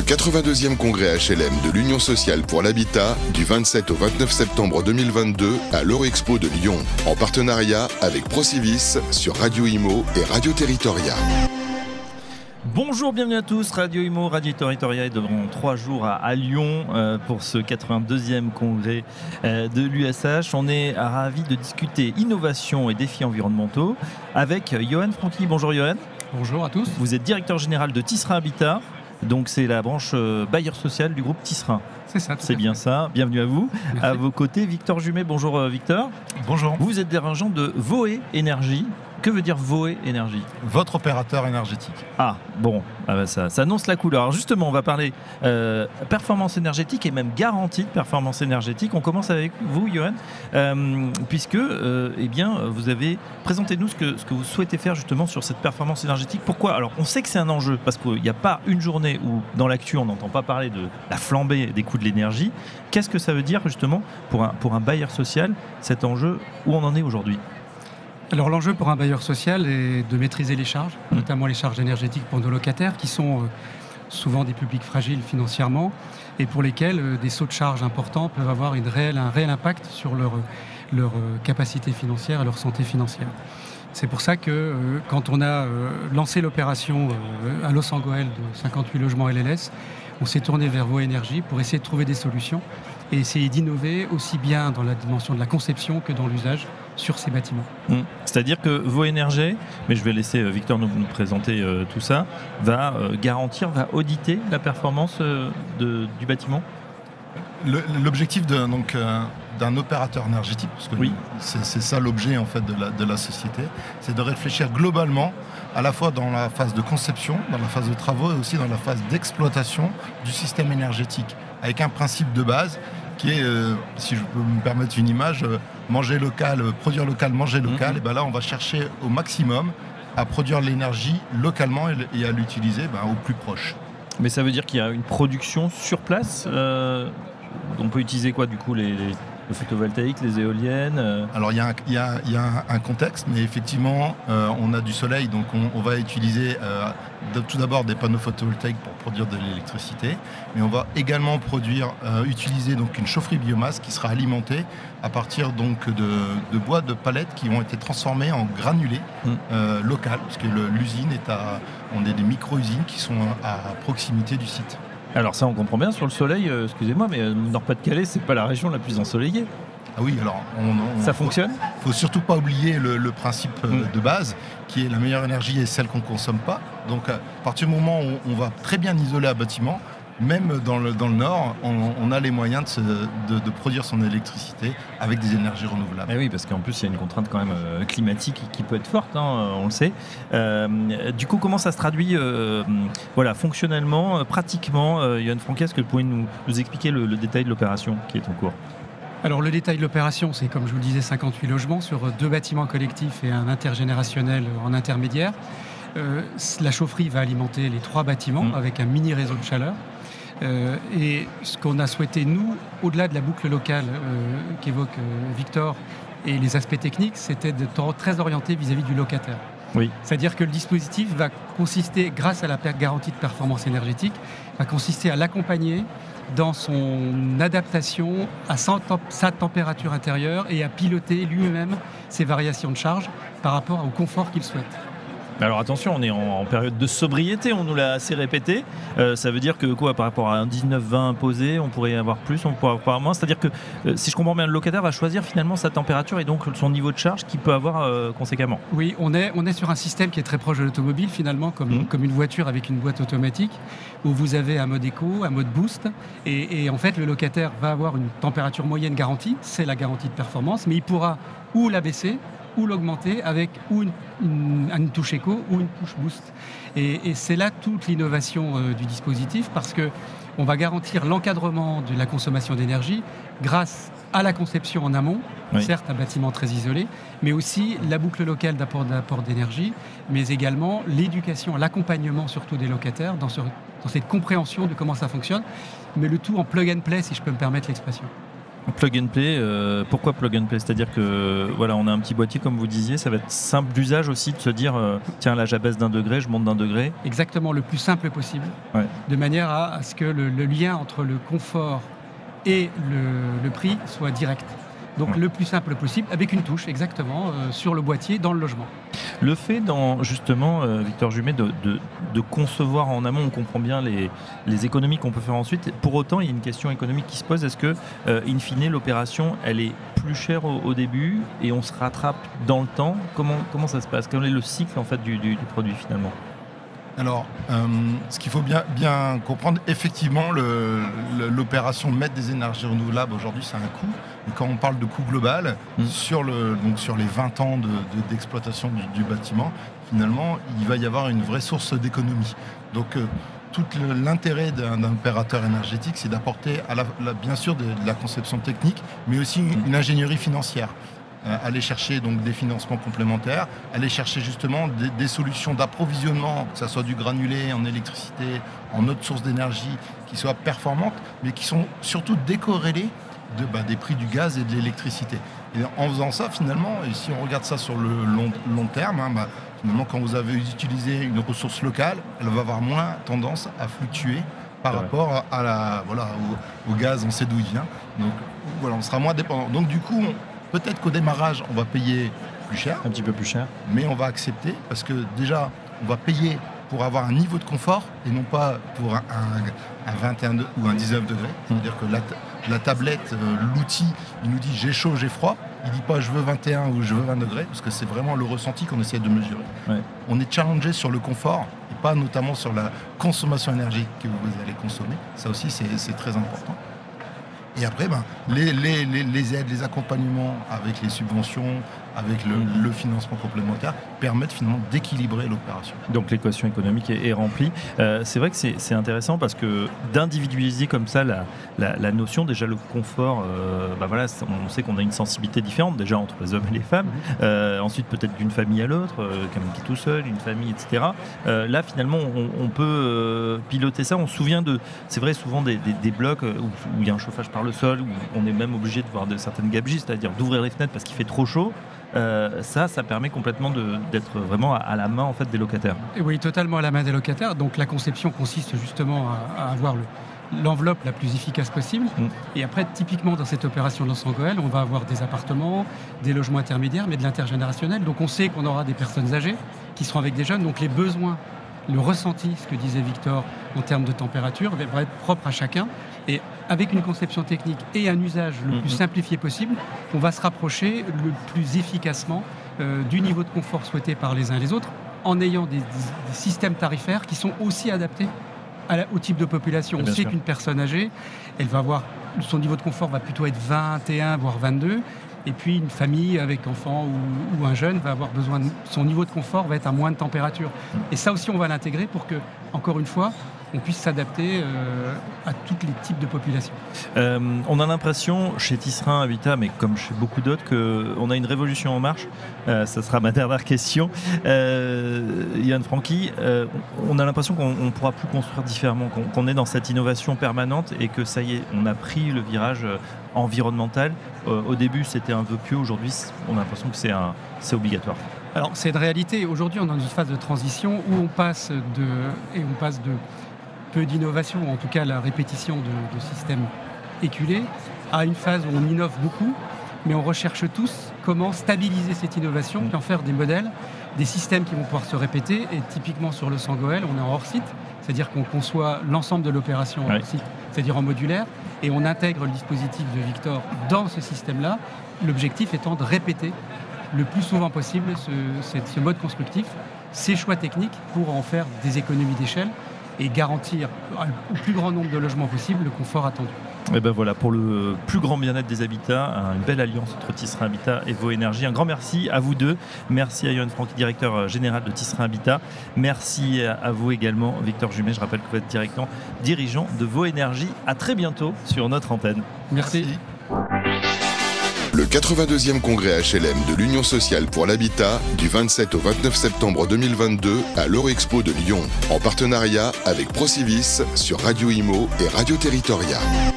82e congrès HLM de l'Union sociale pour l'habitat du 27 au 29 septembre 2022 à l'Eurexpo de Lyon, en partenariat avec Procivis sur Radio Imo et Radio Territoria. Bonjour, bienvenue à tous, Radio Imo, Radio Territoria est devant 3 jours à Lyon pour ce 82e congrès de l'USH. On est ravis de discuter innovation et défis environnementaux avec Johan Franqui. Bonjour Johan. Bonjour à tous. Vous êtes directeur général de Tissera Habitat, donc c'est la branche bailleur social du groupe Tissera. C'est ça. C'est bien ça, bienvenue à vous. Merci. À vos côtés, Victor Jumet. Bonjour Victor. Bonjour. Vous êtes dirigeant de Voe Énergie. Que veut dire Voe Énergie ? Votre opérateur énergétique. Ah, bon, ça annonce la couleur. Alors justement, on va parler performance énergétique et même garantie de performance énergétique. On commence avec vous, Johan, puisque vous avez... Présentez-nous ce que vous souhaitez faire justement sur cette performance énergétique. Pourquoi ? Alors, on sait que c'est un enjeu, parce qu'il n'y a pas une journée où, dans l'actu, on n'entend pas parler de la flambée des coûts de l'énergie. Qu'est-ce que ça veut dire justement pour un bailleur social, cet enjeu, où on en est aujourd'hui ? Alors l'enjeu pour un bailleur social est de maîtriser les charges, notamment les charges énergétiques pour nos locataires qui sont souvent des publics fragiles financièrement et pour lesquels des sauts de charges importants peuvent avoir un réel impact sur leur capacité financière et leur santé financière. C'est pour ça que quand on a lancé l'opération à Los Angeles de 58 logements LLS, on s'est tourné vers Voe Énergie pour essayer de trouver des solutions et essayer d'innover aussi bien dans la dimension de la conception que dans l'usage sur ces bâtiments. C'est-à-dire que Voe Énergie, mais je vais laisser Victor nous présenter tout ça, va garantir, va auditer la performance du bâtiment ? L'objectif d'un opérateur énergétique, parce que c'est ça l'objet en fait de la société, c'est de réfléchir globalement à la fois dans la phase de conception, dans la phase de travaux et aussi dans la phase d'exploitation du système énergétique, avec un principe de base qui est, si je peux me permettre une image, manger local, produire local, manger local. Et ben là, on va chercher au maximum à produire l'énergie localement et à l'utiliser au plus proche. Mais ça veut dire qu'il y a une production sur place. On peut utiliser quoi du coup le photovoltaïque, les éoliennes Alors il y a un contexte, mais effectivement on a du soleil, donc on va utiliser tout d'abord des panneaux photovoltaïques pour produire de l'électricité, mais on va également utiliser donc une chaufferie biomasse qui sera alimentée à partir donc de bois de palettes qui ont été transformés en granulés locaux, parce que l'usine on a des micro-usines qui sont à proximité du site. Alors ça, on comprend bien sur le soleil, excusez-moi, mais Nord-Pas-de-Calais, c'est pas la région la plus ensoleillée. Ah oui, alors ça fonctionne ? Faut surtout pas oublier le principe de base, qui est la meilleure énergie est celle qu'on consomme pas. Donc à partir du moment où on va très bien isoler un bâtiment, même dans le Nord, on a les moyens de produire son électricité avec des énergies renouvelables. Eh oui, parce qu'en plus, il y a une contrainte quand même climatique qui peut être forte, on le sait. Du coup, comment ça se traduit fonctionnellement, pratiquement Johan Franqui, est-ce que vous pouvez nous expliquer le détail de l'opération qui est en cours ? Alors le détail de l'opération, c'est comme je vous le disais, 58 logements sur 2 bâtiments collectifs et un intergénérationnel en intermédiaire. La chaufferie va alimenter les 3 bâtiments avec un mini réseau de chaleur. Et ce qu'on a souhaité, nous, au-delà de la boucle locale qu'évoque Victor et les aspects techniques, c'était de très orienté vis-à-vis du locataire. Oui. C'est-à-dire que le dispositif va consister, grâce à la garantie de performance énergétique, va consister à l'accompagner dans son adaptation à sa température intérieure et à piloter lui-même ses variations de charge par rapport au confort qu'il souhaite. Alors attention, on est en période de sobriété, on nous l'a assez répété. Ça veut dire que quoi, par rapport à un 19-20 imposé, on pourrait avoir plus, on pourrait avoir moins. C'est-à-dire que si je comprends bien, le locataire va choisir finalement sa température et donc son niveau de charge qu'il peut avoir conséquemment. Oui, on est sur un système qui est très proche de l'automobile finalement, comme une voiture avec une boîte automatique, où vous avez un mode éco, un mode boost, et en fait le locataire va avoir une température moyenne garantie, c'est la garantie de performance, mais il pourra ou la baisser, ou l'augmenter avec une touche éco ou une touche boost. Et c'est là toute l'innovation du dispositif, parce qu'on va garantir l'encadrement de la consommation d'énergie grâce à la conception en amont, certes un bâtiment très isolé, mais aussi la boucle locale d'apport d'énergie, mais également l'éducation, l'accompagnement surtout des locataires dans cette compréhension de comment ça fonctionne, mais le tout en plug and play, si je peux me permettre l'expression. Plug and play, pourquoi plug and play? C'est-à-dire que voilà, on a un petit boîtier comme vous disiez, ça va être simple d'usage aussi de se dire tiens là j'abaisse d'1 degré, je monte d'1 degré. Exactement, le plus simple possible, de manière à ce que le lien entre le confort et le prix soit direct. Donc le plus simple possible, avec une touche exactement sur le boîtier dans le logement. Le fait, justement, Victor Jumet, de concevoir en amont, on comprend bien les économies qu'on peut faire ensuite. Pour autant, il y a une question économique qui se pose. Est-ce que, in fine, l'opération, elle est plus chère au début et on se rattrape dans le temps? Comment ça se passe? Quel est le cycle en fait, du produit finalement? Alors, ce qu'il faut bien comprendre, effectivement, l'opération de mettre des énergies renouvelables aujourd'hui, c'est un coût. Et quand on parle de coût global, sur les 20 ans d'exploitation du bâtiment, finalement, il va y avoir une vraie source d'économie. Donc, tout l'intérêt d'un opérateur énergétique, c'est d'apporter bien sûr de la conception technique, mais aussi une ingénierie financière. Aller chercher donc des financements complémentaires, aller chercher justement des solutions d'approvisionnement, que ce soit du granulé en électricité, en autres sources d'énergie, qui soient performantes, mais qui sont surtout décorrélées des prix du gaz et de l'électricité. Et en faisant ça, finalement, et si on regarde ça sur le long terme, finalement, quand vous avez utilisé une ressource locale, elle va avoir moins tendance à fluctuer par rapport au gaz, on sait d'où il vient. Donc voilà, on sera moins dépendant. Donc du coup, peut-être qu'au démarrage, on va payer plus cher. Un petit peu plus cher. Mais on va accepter parce que déjà, on va payer pour avoir un niveau de confort et non pas pour un 21 ou un 19 degrés. C'est-à-dire que la tablette, l'outil, il nous dit j'ai chaud, j'ai froid. Il ne dit pas je veux 21 ou je veux 20 degrés parce que c'est vraiment le ressenti qu'on essaie de mesurer. Ouais. On est challengé sur le confort et pas notamment sur la consommation énergétique que vous allez consommer. Ça aussi, c'est très important. Et après, les aides, les accompagnements avec les subventions, avec le financement complémentaire, permettent finalement d'équilibrer l'opération. Donc l'équation économique est remplie. C'est vrai que c'est intéressant parce que d'individualiser comme ça la notion, déjà le confort, on sait qu'on a une sensibilité différente déjà entre les hommes et les femmes. Ensuite peut-être d'une famille à l'autre, quelqu'un qui est tout seul, une famille, etc. Là finalement on peut piloter ça. On se souvient c'est vrai souvent des blocs où il y a un chauffage par le sol, où on est même obligé de voir certaines gabegies, c'est-à-dire d'ouvrir les fenêtres parce qu'il fait trop chaud. Ça permet complètement d'être vraiment à la main en fait, des locataires. Et oui, totalement à la main des locataires. Donc la conception consiste justement à avoir l'enveloppe la plus efficace possible. Et après, typiquement dans cette opération de Lens-en-Gohelle, on va avoir des appartements, des logements intermédiaires, mais de l'intergénérationnel. Donc on sait qu'on aura des personnes âgées qui seront avec des jeunes. Donc les besoins, le ressenti, ce que disait Victor en termes de température, va être propre à chacun. Et avec une conception technique et un usage le plus simplifié possible, on va se rapprocher le plus efficacement du niveau de confort souhaité par les uns et les autres, en ayant des systèmes tarifaires qui sont aussi adaptés au type de population. On sait qu'une personne âgée, elle va avoir, son niveau de confort va plutôt être 21 voire 22. Et puis une famille avec enfants ou un jeune va avoir besoin son niveau de confort va être à moins de température. Et ça aussi, on va l'intégrer pour que, encore une fois, on puisse s'adapter à tous les types de populations. On a l'impression, chez Tisserand Habitat, mais comme chez beaucoup d'autres, qu'on a une révolution en marche. Ça sera ma dernière question. Yann Franqui, on a l'impression qu'on ne pourra plus construire différemment, qu'on est dans cette innovation permanente et que ça y est, on a pris le virage environnemental. Au début, c'était un vœu pieux. Aujourd'hui, on a l'impression que c'est obligatoire. Alors, c'est une réalité. Aujourd'hui, on est dans une phase de transition où on passe de peu d'innovation, en tout cas la répétition de systèmes éculés, à une phase où on innove beaucoup, mais on recherche tous comment stabiliser cette innovation, puis en faire des modèles, des systèmes qui vont pouvoir se répéter. Et typiquement sur le Lens-en-Gohelle, on est en hors-site, c'est-à-dire qu'on conçoit l'ensemble de l'opération en hors-site, c'est-à-dire en modulaire, et on intègre le dispositif de Victor dans ce système-là, l'objectif étant de répéter le plus souvent possible ce mode constructif, ces choix techniques pour en faire des économies d'échelle et garantir au plus grand nombre de logements possible le confort attendu. Et ben voilà, pour le plus grand bien-être des habitats, une belle alliance entre Tisserand Habitat et Vaux Énergie. Un grand merci à vous deux. Merci à Yann Franqui, directeur général de Tisserand Habitat. Merci à vous également, Victor Jumet. Je rappelle que vous êtes dirigeant de Vaux Énergie. À très bientôt sur notre antenne. Merci. Le 82e congrès HLM de l'Union sociale pour l'habitat du 27 au 29 septembre 2022 à l'Eurexpo de Lyon, en partenariat avec Procivis sur Radio Imo et Radio Territoria.